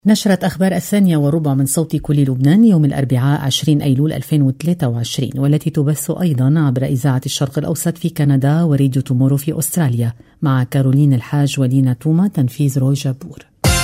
نشرت أخبار 2:15 من صوت كل لبنان يوم الأربعاء 20 أيلول 2023، والتي تبث أيضا عبر إذاعة الشرق الأوسط في كندا وراديو تومورو في أستراليا، مع كارولين الحاج ولينا توما، تنفيذ روي جابور.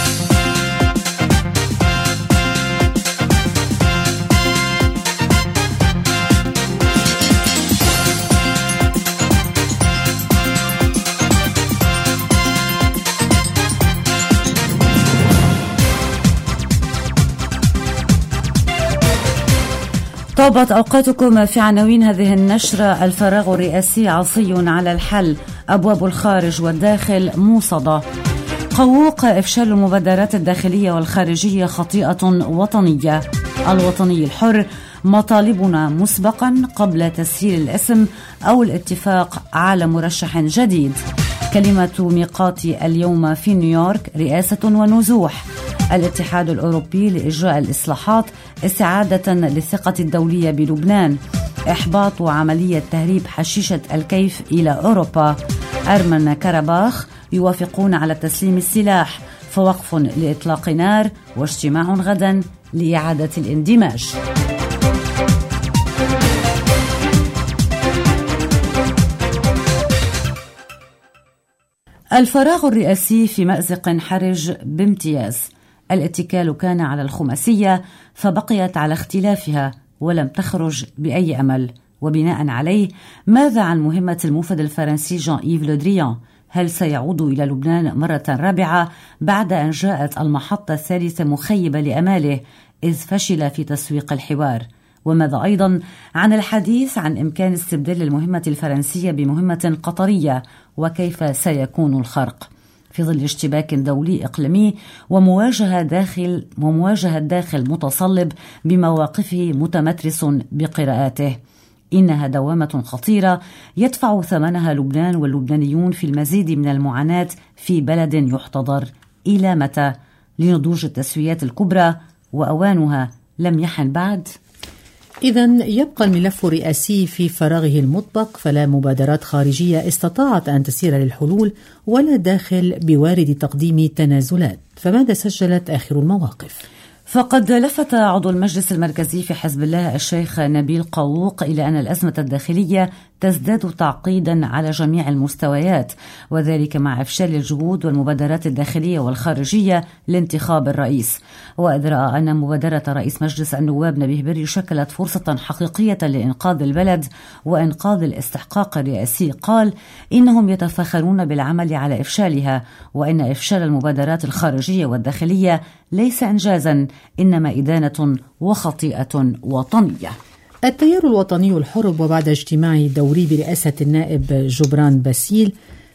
طابت أوقاتكم في عناوين هذه النشرة: الفراغ الرئاسي عصي على الحل، أبواب الخارج والداخل موصدة. قووق: إفشال المبادرات الداخلية والخارجية خطيئة وطنية. الوطني الحر: مطالبنا مسبقا قبل تسهيل الاسم أو الاتفاق على مرشح جديد. كلمة ميقاتي اليوم في نيويورك: رئاسة ونزوح. الاتحاد الأوروبي لإجراء الإصلاحات استعادة للثقة الدولية بلبنان. إحباط عملية تهريب حشيشة الكيف إلى أوروبا. أرمن كرباخ يوافقون على تسليم السلاح، فوقف لإطلاق نار، واجتماع غدا لإعادة الاندماج. الفراغ الرئاسي في مأزق حرج بامتياز. الاتكال كان على الخماسية فبقيت على اختلافها ولم تخرج بأي أمل. وبناء عليه، ماذا عن مهمة الموفد الفرنسي جان إيف لو دريان؟ هل سيعود إلى لبنان مرة رابعة بعد أن جاءت المحطة الثالثة مخيبة لأماله إذ فشل في تسويق الحوار؟ وماذا أيضا عن الحديث عن إمكان استبدال المهمة الفرنسية بمهمة قطرية، وكيف سيكون الخرق في ظل اشتباك دولي إقليمي ومواجهة داخل متصلب بمواقفه متمترس بقراءاته؟ إنها دوامة خطيرة يدفع ثمنها لبنان واللبنانيون في المزيد من المعاناة في بلد يحتضر. إلى متى؟ لنضوج التسويات الكبرى وأوانها لم يحن بعد؟ إذن يبقى الملف الرئاسي في فراغه المطبق، فلا مبادرات خارجية استطاعت أن تسير للحلول ولا داخل بوارد تقديم تنازلات. فماذا سجلت آخر المواقف؟ فقد لفت عضو المجلس المركزي في حزب الله الشيخ نبيل قووق إلى أن الأزمة الداخلية تزداد تعقيدا على جميع المستويات، وذلك مع إفشال الجهود والمبادرات الداخلية والخارجية لانتخاب الرئيس. وإذ رأى أن مبادرة رئيس مجلس النواب نبيه بري شكلت فرصة حقيقية لإنقاذ البلد وإنقاذ الاستحقاق الرئاسي، قال إنهم يتفاخرون بالعمل على إفشالها، وإن إفشال المبادرات الخارجية والداخلية ليس إنجازا إنما إدانة وخطيئة وطنية. التيار الوطني الحر وبعد اجتماع دوري برئاسة النائب جبران باسيل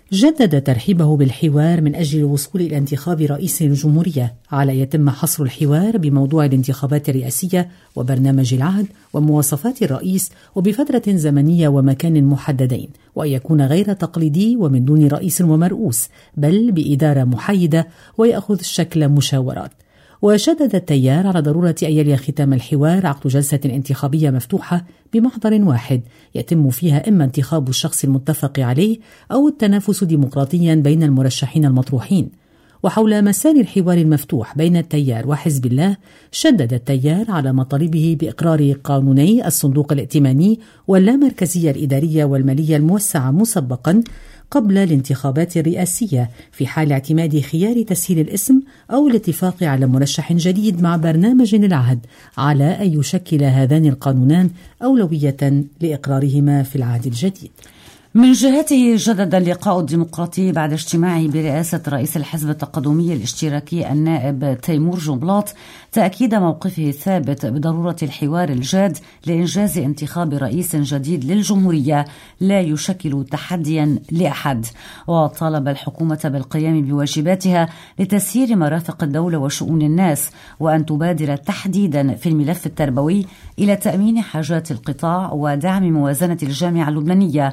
جدد ترحيبه بالحوار من أجل الوصول إلى انتخاب رئيس الجمهورية، على يتم حصر الحوار بموضوع الانتخابات الرئاسية وبرنامج العهد ومواصفات الرئيس وبفترة زمنية ومكان محددين، وأن يكون غير تقليدي ومن دون رئيس ومرؤوس، بل بإدارة محايدة ويأخذ شكل مشاورات. وشدد التيار على ضرورة أن يلي ختام الحوار عقد جلسة انتخابية مفتوحة بمحضر واحد يتم فيها إما انتخاب الشخص المتفق عليه أو التنافس ديمقراطيا بين المرشحين المطروحين. وحول مسار الحوار المفتوح بين التيار وحزب الله، شدد التيار على مطالبه بإقرار قانوني الصندوق الائتماني واللامركزية الإدارية والمالية الموسعة مسبقا قبل الانتخابات الرئاسية في حال اعتماد خيار تسهيل الاسم أو الاتفاق على مرشح جديد مع برنامج العهد، على أن يشكل هذان القانونان أولوية لإقرارهما في العهد الجديد. من جهته، جدد اللقاء الديمقراطي بعد اجتماعه برئاسة رئيس الحزب التقدمي الاشتراكي النائب تيمور جنبلاط تأكيد موقفه الثابت بضرورة الحوار الجاد لإنجاز انتخاب رئيس جديد للجمهورية لا يشكل تحديا لأحد. وطالب الحكومة بالقيام بواجباتها لتسيير مرافق الدولة وشؤون الناس، وأن تبادر تحديدا في الملف التربوي إلى تأمين حاجات القطاع ودعم موازنة الجامعة اللبنانية،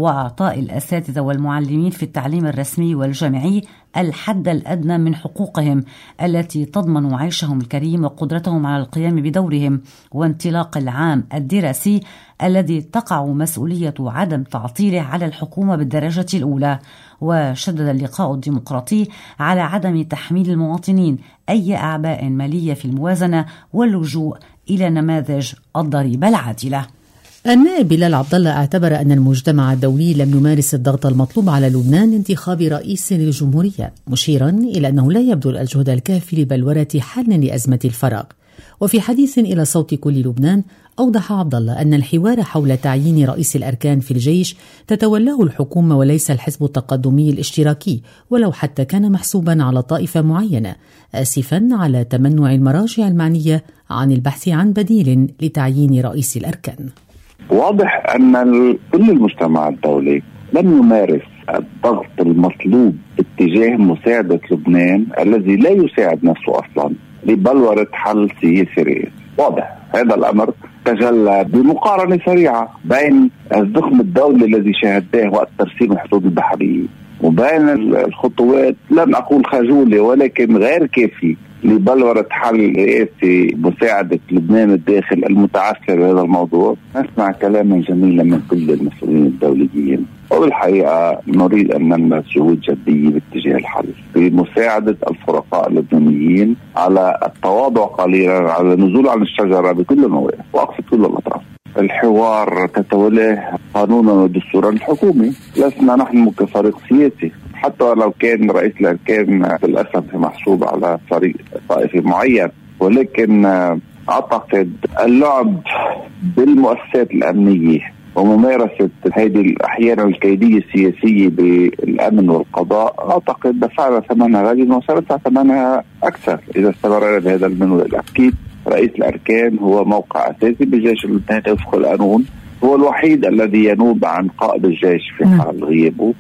وإعطاء الأساتذة والمعلمين في التعليم الرسمي والجامعي الحد الأدنى من حقوقهم التي تضمن عيشهم الكريم وقدرتهم على القيام بدورهم، وانطلاق العام الدراسي الذي تقع مسؤولية عدم تعطيله على الحكومة بالدرجة الأولى. وشدد اللقاء الديمقراطي على عدم تحميل المواطنين أي أعباء مالية في الموازنة واللجوء إلى نماذج الضريبة العادلة. النائب بلال عبد الله اعتبر أن المجتمع الدولي لم يمارس الضغط المطلوب على لبنان لانتخاب رئيس للجمهورية، مشيرا إلى أنه لا يبذل الجهد الكافي لبلورة حل لأزمة الفراغ. وفي حديث إلى صوت كل لبنان أوضح عبد الله أن الحوار حول تعيين رئيس الأركان في الجيش تتولاه الحكومة وليس الحزب التقدمي الاشتراكي، ولو حتى كان محسوبا على طائفة معينة، آسفا على تمنع المراجع المعنية عن البحث عن بديل لتعيين رئيس الأركان. واضح أن كل المجتمع الدولي لم يمارس الضغط المطلوب اتجاه مساعدة لبنان الذي لا يساعد نفسه أصلا لبلورة حل سياسي. واضح هذا الأمر تجلى بمقارنة سريعة بين الزخم الدولي الذي شاهدناه وقت ترسيم الحدود البحرية وبين الخطوات لن أقول خجولة ولكن غير كافية لبلورة حل رئاسي مساعدة لبنان الداخل المتعثر بهذا الموضوع. نسمع كلاما جميلا من كل المسؤولين الدوليين، وبالحقيقة نريد أن نمارس جهود جدية باتجاه الحل بمساعدة الفرقاء اللبنانيين على التواضع قليلا، على النزول عن الشجرة بكل المواقف وأقصد كل الأطراف. الحوار تتولاه قانونا ودستورا الحكومي، لسنا نحن كفريق سياسي، حتى لو كان رئيس الأركان للأسف محسوب على فريق طائفي معين، ولكن أعتقد اللعب بالمؤسسات الأمنية وممارسة هذه أحيانا الكيدية السياسية بالأمن والقضاء أعتقد دفعنا ثمنها غاليا وسندفع ثمنها أكثر إذا استمرنا بهذا المنوال. أكيد رئيس الأركان هو موقع أساسي بالجيش اللبناني وفق القانون، هو الوحيد الذي ينوب عن قائد الجيش في حال غيابه.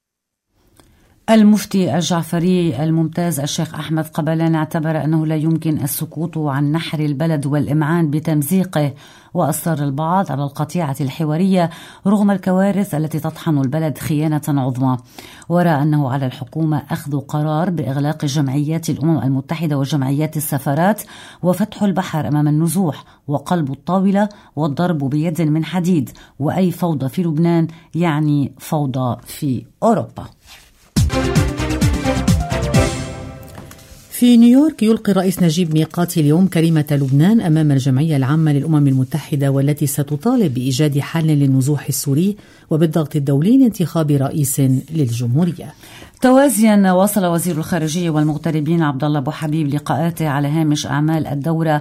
المفتي الجعفري الممتاز الشيخ أحمد قبلان اعتبر أنه لا يمكن السكوت عن نحر البلد والإمعان بتمزيقه، وأصر البعض على القطيعة الحوارية رغم الكوارث التي تطحن البلد خيانة عظمى، ورأى أنه على الحكومة أخذ قرار بإغلاق جمعيات الأمم المتحدة وجمعيات السفارات وفتح البحر أمام النزوح وقلب الطاولة والضرب بيد من حديد، وأي فوضى في لبنان يعني فوضى في أوروبا. في نيويورك يلقي الرئيس نجيب ميقاتي اليوم كلمة لبنان أمام الجمعية العامة للأمم المتحدة، والتي ستطالب بإيجاد حل للنزوح السوري وبالضغط الدولي لانتخاب رئيس للجمهورية. توازيا واصل وزير الخارجية والمغتربين عبد الله أبو حبيب لقاءاته على هامش أعمال الدورة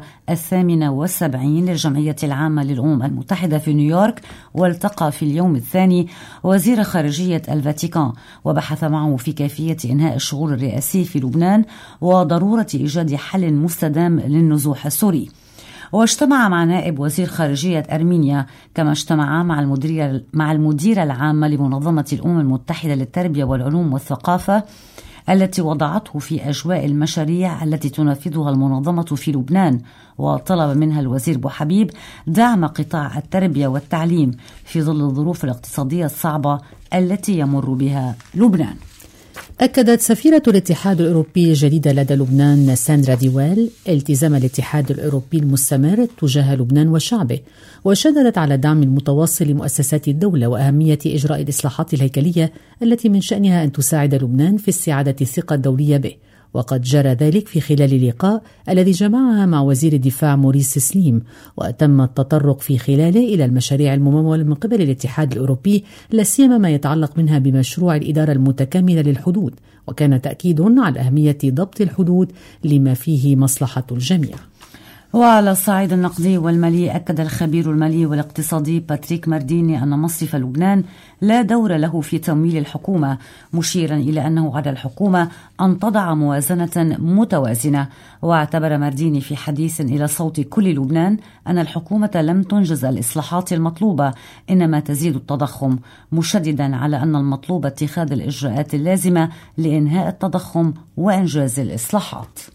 78 للجمعية العامة للأمم المتحدة في نيويورك، والتقى في اليوم الثاني وزير خارجية الفاتيكان وبحث معه في كيفية إنهاء الشغل الرئاسي في لبنان وضرورة إيجاد حل مستدام للنزوح السوري. واجتمع مع نائب وزير خارجية أرمينيا، كما اجتمع مع المديرة العامة لمنظمة الأمم المتحدة للتربية والعلوم والثقافة التي وضعته في أجواء المشاريع التي تنفذها المنظمة في لبنان، وطلب منها الوزير بو حبيب دعم قطاع التربية والتعليم في ظل الظروف الاقتصادية الصعبة التي يمر بها لبنان. أكدت سفيرة الاتحاد الأوروبي الجديدة لدى لبنان ساندرا ديوال التزام الاتحاد الأوروبي المستمر تجاه لبنان وشعبه، وشددت على الدعم المتواصل لمؤسسات الدولة وأهمية إجراء الإصلاحات الهيكلية التي من شأنها أن تساعد لبنان في استعادة الثقة الدولية به. وقد جرى ذلك في خلال اللقاء الذي جمعها مع وزير الدفاع موريس سليم، وتم التطرق في خلاله إلى المشاريع الممولة من قبل الاتحاد الأوروبي، لا سيما ما يتعلق منها بمشروع الإدارة المتكاملة للحدود، وكان تأكيد على أهمية ضبط الحدود لما فيه مصلحة الجميع. وعلى الصعيد النقدي والمالي، أكد الخبير المالي والاقتصادي باتريك مارديني أن مصرف لبنان لا دور له في تمويل الحكومة، مشيرا إلى أنه على الحكومة أن تضع موازنة متوازنة. واعتبر مارديني في حديث إلى صوت كل لبنان أن الحكومة لم تنجز الإصلاحات المطلوبة، إنما تزيد التضخم، مشددا على أن المطلوب اتخاذ الإجراءات اللازمة لإنهاء التضخم وإنجاز الإصلاحات.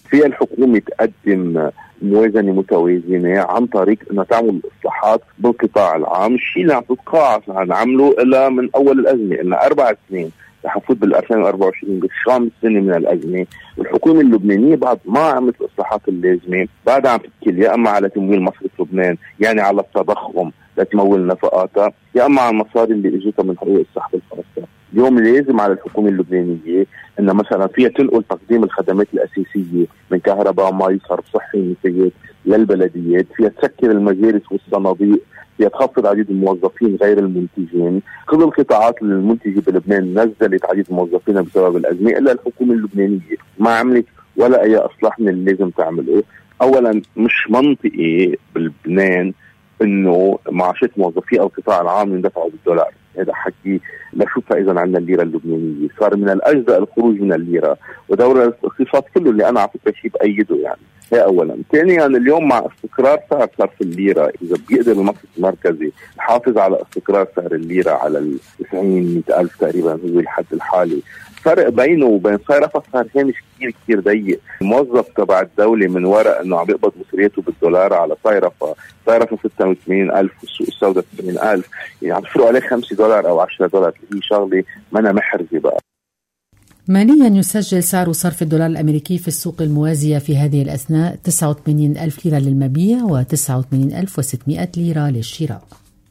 فيها الحكومة تقدم موازنة متوازنة عن طريق أنها تعمل إصلاحات بالقطاع العام، الشيء اللي عم تتقاعس عن عمله إلا من أول الأزمة. إلنا 4 سنين رح نفوت بال 2024 ب5 سنة من الأزمة، والحكومة اللبنانية بعد ما عملت الإصلاحات اللازمة بعدها عم تتكل يا أما على تمويل مصرف لبنان، يعني على التضخم لتمول نفقاتها، يا أما على المصاري اللي إجتها من حقوق السحب الخاصة. اليوم لازم على الحكومة اللبنانية أن مثلا فيها تنقل تقديم الخدمات الأساسية من كهرباء، مي، صرف صحي، نفايات للبلديات، فيها تسكر المجالس والصناديق، فيها تخفض عديد الموظفين غير المنتجين. كل القطاعات المنتجة بلبنان نزلت عديد الموظفين بسبب الأزمة، إلا الحكومة اللبنانية ما عملت ولا أي إصلاح من اللي لازم تعمله. أولا مش منطقي بلبنان إنه معاشات موظفي أو القطاع العام يندفعوا بالدولار، هذا حكي لا شو فائزا عنا الليرة اللبنانية. صار من الأجزاء الخروج من الليرة، ودور الاقتصاد كله اللي أنا على فكرة شيء بأيده يعني. هي أولا. ثانيا اليوم مع استقرار سعر صرف الليرة، إذا بيقدر المصرف المركزي يحافظ على استقرار سعر الليرة على 90-100 ألف تقريبا هو الحد الحالي، فرق بينه وبين صيرفة صار هامش كتير ضيق. الموظف تبع الدولة من وراء انه عم يقبض مصرياته بالدولار على صيرفة 86 ألف والسوق السوداء 80 ألف، يعني عم تفرق عليه $5 أو $10، هي شغلة منا محرزة بقى. ماليا يسجل سعر صرف الدولار الأمريكي في السوق الموازية في هذه الأثناء 89 ألف ليرة للمبيع و89,600 ليرة للشراء.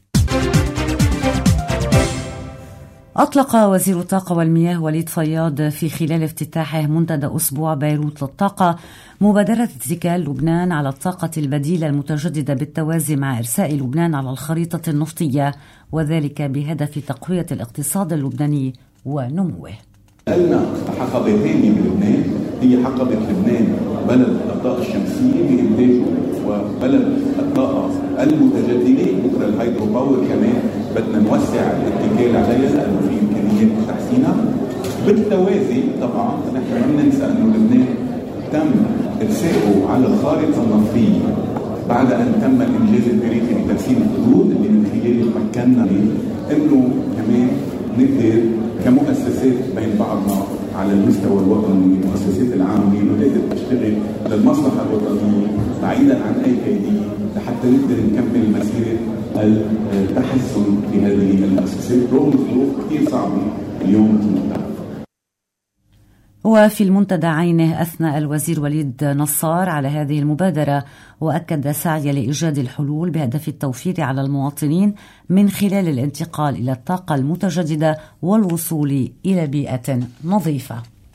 أطلق وزير الطاقة والمياه وليد فياض في خلال افتتاحه منتدى أسبوع بيروت للطاقة مبادرة اتكال لبنان على الطاقة البديلة المتجددة بالتوازي مع إرساء لبنان على الخريطة النفطية، وذلك بهدف تقوية الاقتصاد اللبناني ونموه. لنا حقبتين بلبنان، هي حقبة لبنان بلد الطاقة الشمسية بإنتاجه وبلد الطاقة المتجددة، بكرة الهيدرو باور كمان بدنا نوسع الاتكال عليها لأنه في إمكانيات تحسينها. بالتوازي طبعا نحن ما ننسى أنه لبنان تم إرساؤه على الخارطة النفطية بعد أن تم الإنجاز التاريخي بترسيم الحدود اللي من خلاله مكننا أنه كمان نقدر كمؤسسات بين بعضنا على المستوى الوطني، المؤسسات العامة نقدر تشتغل للمصلحة الوطنية بعيدا عن أي كيدية لحتى نقدر نكمل مسيرة التحسن في هذه المؤسسات رغم ظروف كثير صعبة اليوم مثل ما تعرف. وفي المنتدى عينه أثنى الوزير وليد نصار على هذه المبادرة، وأكد سعي لإيجاد الحلول بهدف التوفير على المواطنين من خلال الانتقال إلى الطاقة المتجددة والوصول إلى بيئة نظيفة.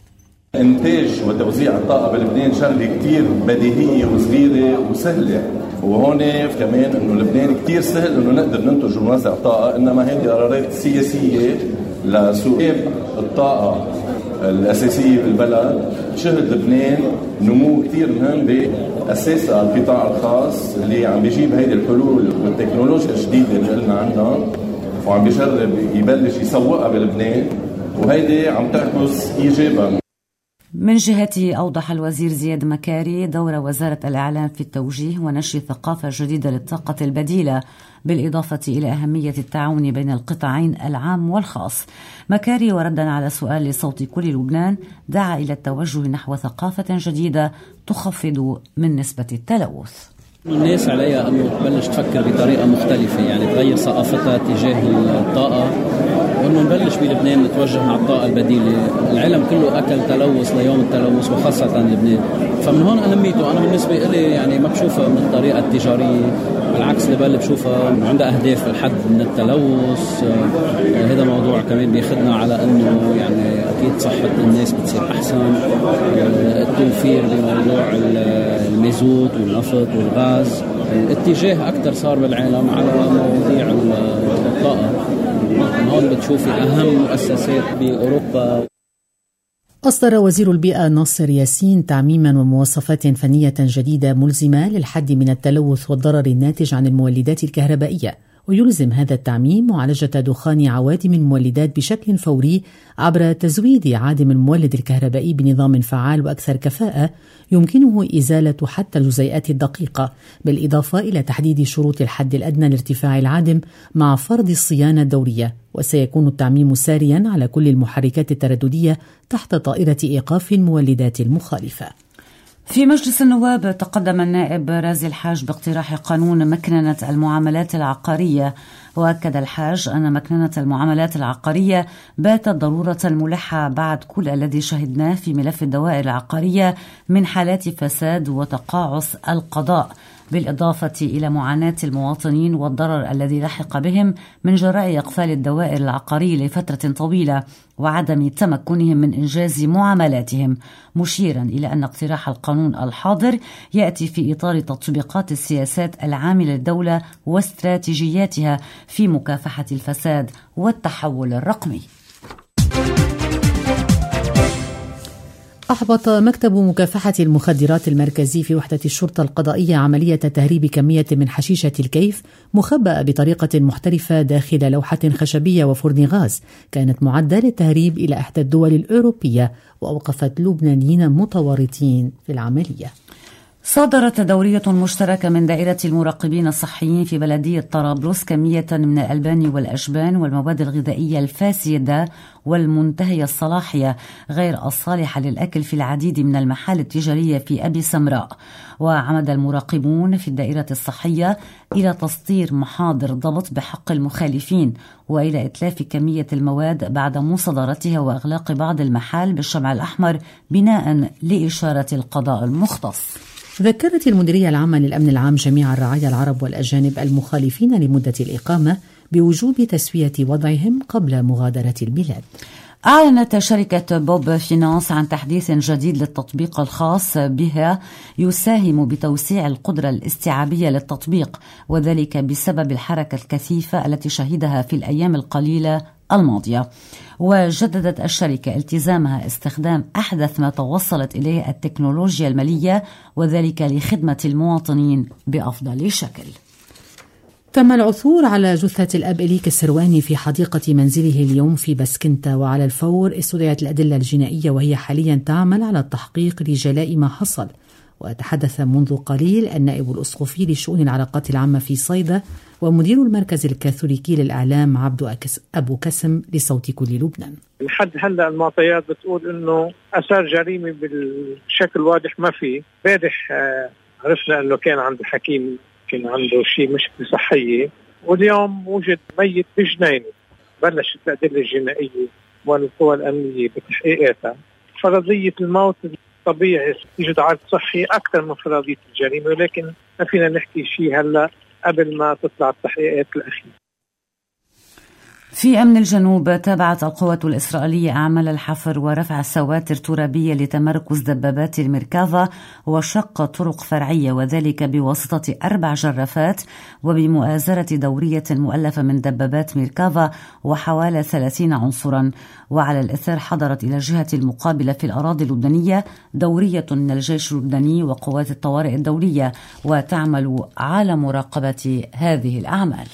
إنتاج وتوزيع الطاقة بلبنان شغلة كتير بديهية وصغيرة وسهلة، وهون كمان إنه لبنان كتير سهل إنه نقدر ننتج ونوزع طاقة، إنما هذه قرارات سياسية لسوق الطاقة الأساسية بالبلد شهد لبنان نمو كتير مهم بأساسها القطاع الخاص اللي عم بيجيب هيدي الحلول والتكنولوجيا الجديدة اللي قلنا عنها وعم بيجرب يبلش يسوقها بلبنان، وهيدي عم تعكس إيجابا. من جهته أوضح الوزير زياد مكاري دور وزارة الإعلام في التوجيه ونشر ثقافة جديدة للطاقة البديلة، بالإضافة إلى أهمية التعاون بين القطاعين العام والخاص. مكاري وردا على سؤال لصوت كل لبنان دعا إلى التوجه نحو ثقافة جديدة تخفض من نسبة التلوث. الناس عليها أنه تبلش تفكر بطريقة مختلفة، يعني تغير ثقافتها تجاه الطاقة، وأنه نبلش بلبنان نتوجه مع الطاقة البديلة. العالم كله أكل تلوث ليوم التلوث وخاصة لبنان، فمن هون أهميته. أنا بالنسبة لي يعني ما بشوفها من الطريقة التجارية، بالعكس اللي بشوفها عندها أهداف الحد من التلوث. هذا موضوع كمان بيخدنا على أنه يعني أكيد صحة الناس بتصير أحسن، التوفير بموضوع المازوت والنفط والغاز. الاتجاه أكثر صار بالعالم على مواضيع الطاقة. هون بتشوفي أهم مؤسسات بأوروبا. أصدر وزير البيئة ناصر ياسين تعميما ومواصفات فنية جديدة ملزمة للحد من التلوث والضرر الناتج عن المولدات الكهربائية، ويلزم هذا التعميم معالجة دخان عوادم المولدات بشكل فوري عبر تزويد عادم المولد الكهربائي بنظام فعال وأكثر كفاءة يمكنه إزالة حتى الجزيئات الدقيقة، بالإضافة إلى تحديد شروط الحد الأدنى لارتفاع العادم مع فرض الصيانة الدورية. وسيكون التعميم ساريا على كل المحركات الترددية تحت طائرة إيقاف المولدات المخالفة. في مجلس النواب تقدم النائب رازي الحاج باقتراح قانون مكننة المعاملات العقارية، وأكد الحاج أن مكننة المعاملات العقارية باتت ضرورة ملحة بعد كل الذي شهدناه في ملف الدوائر العقارية من حالات فساد وتقاعس القضاء، بالإضافة إلى معاناة المواطنين والضرر الذي لحق بهم من جراء إقفال الدوائر العقارية لفترة طويلة وعدم تمكنهم من إنجاز معاملاتهم، مشيرا إلى أن اقتراح القانون الحاضر يأتي في إطار تطبيقات السياسات العامة للدولة واستراتيجياتها في مكافحة الفساد والتحول الرقمي. أحبط مكتب مكافحة المخدرات المركزي في وحدة الشرطة القضائية عملية تهريب كمية من حشيشة الكيف مخبأة بطريقة محترفة داخل لوحة خشبية وفرن غاز كانت معدة للتهريب إلى إحدى الدول الأوروبية، وأوقفت لبنانيين متورطين في العملية. صدرت دورية مشتركة من دائرة المراقبين الصحيين في بلدية طرابلس كمية من الألبان والأجبان والمواد الغذائية الفاسدة والمنتهية الصلاحية غير الصالحة للأكل في العديد من المحال التجارية في أبي سمراء. وعمد المراقبون في الدائرة الصحية إلى تصدير محاضر ضبط بحق المخالفين وإلى إتلاف كمية المواد بعد مصادرتها وإغلاق بعض المحال بالشمع الأحمر بناء لإشارة القضاء المختص. ذكرت المديرية العامة للأمن العام جميع الرعايا العرب والأجانب المخالفين لمدة الإقامة بوجوب تسوية وضعهم قبل مغادرة البلاد. أعلنت شركة بوب فينانس عن تحديث جديد للتطبيق الخاص بها يساهم بتوسيع القدرة الاستيعابية للتطبيق، وذلك بسبب الحركة الكثيفة التي شهدها في الأيام القليلة الماضية. وجددت الشركة التزامها استخدام أحدث ما توصلت إليه التكنولوجيا المالية، وذلك لخدمة المواطنين بأفضل شكل. تم العثور على جثة الأب إليك السرواني في حديقة منزله اليوم في بسكنتا، وعلى الفور استدعت الأدلة الجنائية وهي حاليا تعمل على التحقيق لجلاء ما حصل. وتحدث منذ قليل النائب الأسقفي لشؤون العلاقات العامة في صيدا ومدير المركز الكاثوليكي للإعلام عبد أبو كسم لصوت كل لبنان. لحد هلا المعطيات بتقول إنه أثار جريمة بالشكل واضح ما في. امبارح عرفنا إنه كان عند حكيم كان عنده شيء مشكلة صحية، واليوم وجد ميت بجنينه. بلشت الأدلة الجنائية والقوى الأمنية بتحقيقاتها. فرضية الموت طبيعي يوجد عرض صحي أكثر من فرضية الجريمة، ولكن ما فينا نحكي شيء هلا قبل ما تطلع التحقيقات الأخيرة. في أمن الجنوب تابعت القوات الإسرائيلية أعمال الحفر ورفع سواتر ترابية لتمركز دبابات الميركافا وشق طرق فرعية، وذلك بواسطة 4 جرافات وبمؤازرة دورية مؤلفة من دبابات ميركافا وحوالي 30 عنصرا. وعلى الإثر حضرت إلى الجهة المقابلة في الأراضي اللبنانية دورية من الجيش اللبناني وقوات الطوارئ الدولية، وتعمل على مراقبة هذه الأعمال.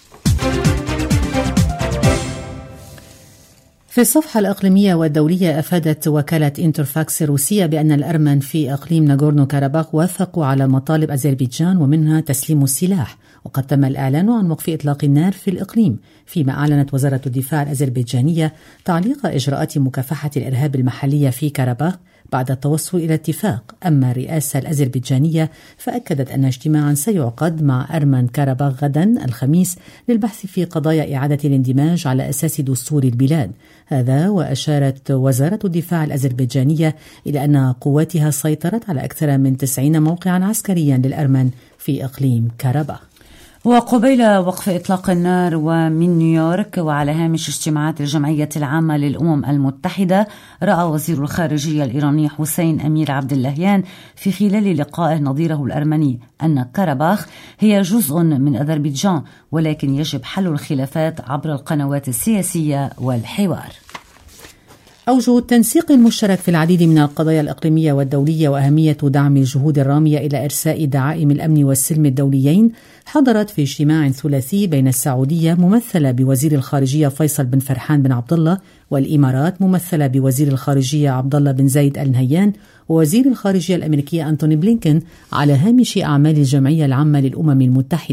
في الصفحة الإقليمية والدولية أفادت وكالة إنترفاكس الروسية بأن الأرمن في إقليم ناغورنو كاراباخ وافقوا على مطالب أذربيجان ومنها تسليم السلاح، وقد تم الإعلان عن وقف إطلاق النار في الإقليم، فيما أعلنت وزارة الدفاع الأذربيجانية تعليق إجراءات مكافحة الإرهاب المحلية في كاراباخ بعد التوصل إلى اتفاق. أما الرئاسة الأذربيجانية فأكدت أن اجتماعا سيعقد مع أرمن كاراباخ غدا الخميس للبحث في قضايا إعادة الاندماج على أساس دستور البلاد. هذا وأشارت وزارة الدفاع الأذربيجانية إلى أن قواتها سيطرت على أكثر من 90 موقعا عسكريا للأرمن في إقليم كاراباخ. وقبيل وقف إطلاق النار ومن نيويورك وعلى هامش اجتماعات الجمعية العامة للأمم المتحدة، رأى وزير الخارجية الإيراني حسين أمير عبد اللهيان في خلال لقائه نظيره الأرمني أن كاراباخ هي جزء من أذربيجان، ولكن يجب حل الخلافات عبر القنوات السياسية والحوار. أوجه التنسيق المشترك في العديد من القضايا الإقليمية والدولية وأهمية دعم الجهود الرامية إلى إرساء دعائم الأمن والسلم الدوليين حضرت في اجتماع ثلاثي بين السعودية ممثلة بوزير الخارجية فيصل بن فرحان بن عبد الله، والإمارات ممثلة بوزير الخارجية عبد الله بن زايد آل نهيان، ووزير الخارجية الأمريكية أنتوني بلينكن على هامش أعمال الجمعية العامة للأمم المتحدة.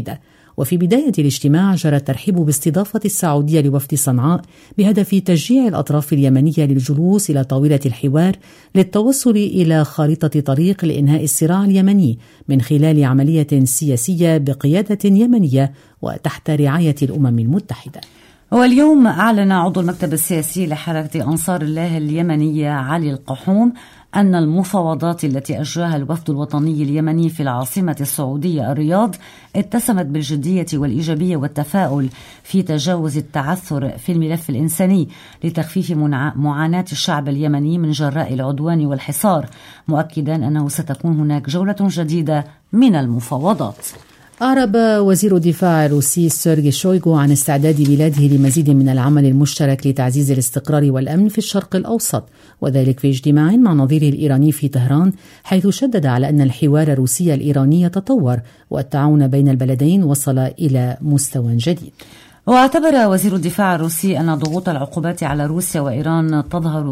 وفي بداية الاجتماع جرى الترحيب باستضافة السعودية لوفد صنعاء بهدف تشجيع الأطراف اليمنية للجلوس إلى طاولة الحوار للتوصل إلى خارطة طريق لإنهاء الصراع اليمني من خلال عملية سياسية بقيادة يمنية وتحت رعاية الأمم المتحدة. واليوم أعلن عضو المكتب السياسي لحركة أنصار الله اليمنية علي القحوم أن المفاوضات التي أجراها الوفد الوطني اليمني في العاصمة السعودية الرياض اتسمت بالجدية والإيجابية والتفاؤل في تجاوز التعثر في الملف الإنساني لتخفيف معاناة الشعب اليمني من جراء العدوان والحصار، مؤكدا أنه ستكون هناك جولة جديدة من المفاوضات. أعرب وزير الدفاع الروسي سيرجي شويغو عن استعداد بلاده لمزيد من العمل المشترك لتعزيز الاستقرار والأمن في الشرق الأوسط، وذلك في اجتماع مع نظيره الإيراني في طهران، حيث شدد على أن الحوار الروسي الإيراني يتطور والتعاون بين البلدين وصل إلى مستوى جديد. واعتبر وزير الدفاع الروسي أن ضغوط العقوبات على روسيا وإيران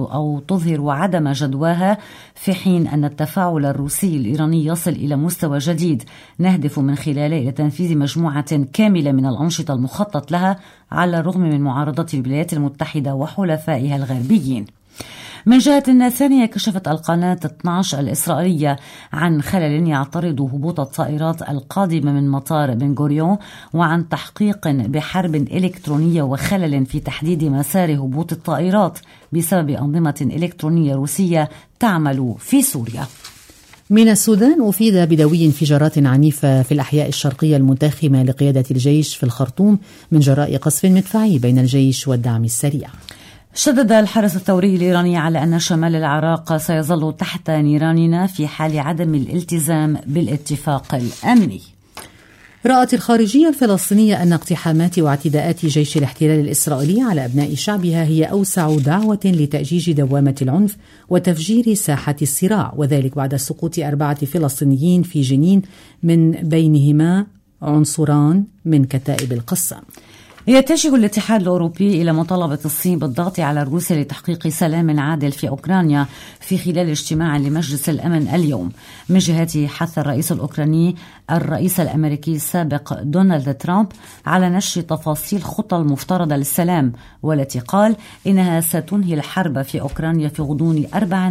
تظهر عدم جدواها، في حين أن التفاعل الروسي الإيراني يصل إلى مستوى جديد نهدف من خلاله إلى تنفيذ مجموعة كاملة من الأنشطة المخطط لها على الرغم من معارضة الولايات المتحدة وحلفائها الغربيين. من جهة ثانية، كشفت القناة 12 الإسرائيلية عن خلل يعترض هبوط الطائرات القادمة من مطار بن غوريون، وعن تحقيق بحرب إلكترونية وخلل في تحديد مسار هبوط الطائرات بسبب أنظمة إلكترونية روسية تعمل في سوريا. من السودان، أفيد بدوي انفجارات عنيفة في الأحياء الشرقية المتاخمة لقيادة الجيش في الخرطوم من جراء قصف مدفعي بين الجيش والدعم السريع. شدد الحرس الثوري الإيراني على أن شمال العراق سيظل تحت نيراننا في حال عدم الالتزام بالاتفاق الأمني. رأت الخارجية الفلسطينية أن اقتحامات واعتداءات جيش الاحتلال الإسرائيلي على أبناء شعبها هي أوسع دعوة لتأجيج دوامة العنف وتفجير ساحة الصراع، وذلك بعد سقوط 4 فلسطينيين في جنين، من بينهما عنصران من كتائب القسام. يتجه الاتحاد الأوروبي إلى مطالبة الصين بالضغط على روسيا لتحقيق سلام عادل في أوكرانيا في خلال اجتماع لمجلس الأمن اليوم. من جهته، حث الرئيس الأوكراني الرئيس الأمريكي السابق دونالد ترامب على نشر تفاصيل خطة المفترضة للسلام، والتي قال إنها ستنهي الحرب في أوكرانيا في غضون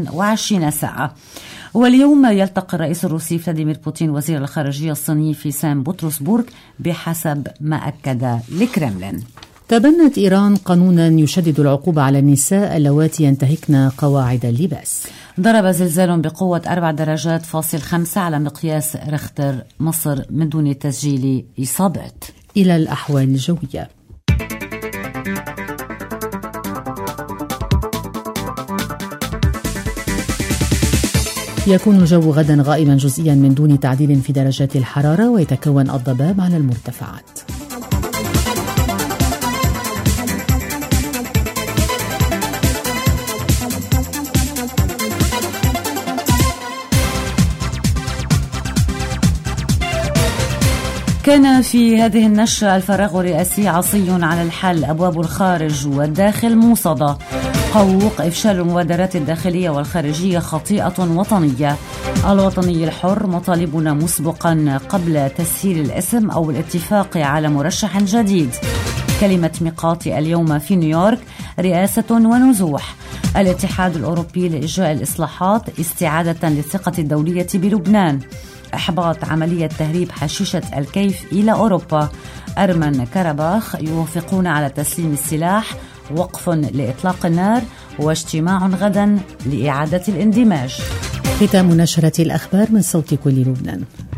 24 ساعة. واليوم يلتقي الرئيس الروسي فلاديمير بوتين وزير الخارجية الصيني في سان بطرسبورغ بحسب ما أكد الكرملين. تبنت إيران قانونا يشدد العقوبة على النساء اللواتي ينتهكن قواعد اللباس. ضرب زلزال بقوة 4.5 درجات على مقياس ريختر مصر من دون تسجيل إصابات. إلى الأحوال الجوية. يكون الجو غدا غائما جزئيا من دون تعديل في درجات الحرارة، ويتكون الضباب على المرتفعات. كان في هذه النشرة الفراغ الرئاسي عصي على الحل، أبواب الخارج والداخل موصدة، قوق إفشال المبادرات الداخلية والخارجية خطيئة وطنية، الوطني الحر مطالبنا مسبقا قبل تسهيل الاسم أو الاتفاق على مرشح جديد، كلمة ميقاتي اليوم في نيويورك، رئاسة ونزوح، الاتحاد الأوروبي لإجراء الإصلاحات استعادة للثقة الدولية بلبنان، إحباط عملية تهريب حشيشة الكيف إلى أوروبا، أرمن كرباخ يوافقون على تسليم السلاح، وقف لإطلاق النار، واجتماع غدا لإعادة الاندماج. ختام نشرة الأخبار من صوت كل لبنان.